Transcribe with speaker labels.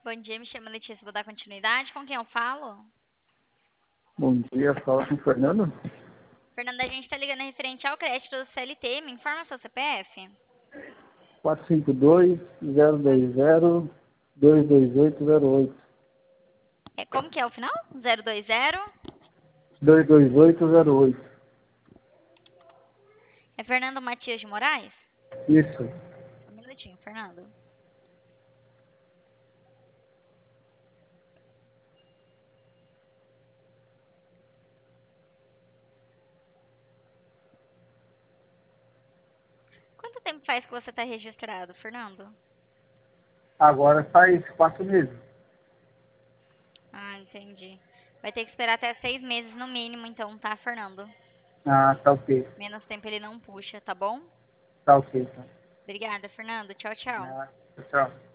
Speaker 1: Bom dia, me chamo Letícia, vou dar continuidade. Com quem eu falo?
Speaker 2: Bom dia, fala com o Fernando.
Speaker 1: Fernanda, a gente tá ligando referente ao crédito do CLT. Me informa seu CPF.
Speaker 2: 452-020-22808.
Speaker 1: Como que é o final? 020?
Speaker 2: 22808.
Speaker 1: É Fernando Matias de Moraes?
Speaker 2: Isso.
Speaker 1: Só um minutinho, Fernando. Quanto tempo faz que você tá registrado, Fernando?
Speaker 2: Agora faz 4 meses.
Speaker 1: Ah, entendi. Vai ter que esperar até 6 meses no mínimo, então, tá, Fernando?
Speaker 2: Ah, tá ok.
Speaker 1: Menos tempo ele não puxa, tá bom?
Speaker 2: Tá ok, tá.
Speaker 1: Obrigada, Fernando. Tchau, tchau.
Speaker 2: Ah, tchau.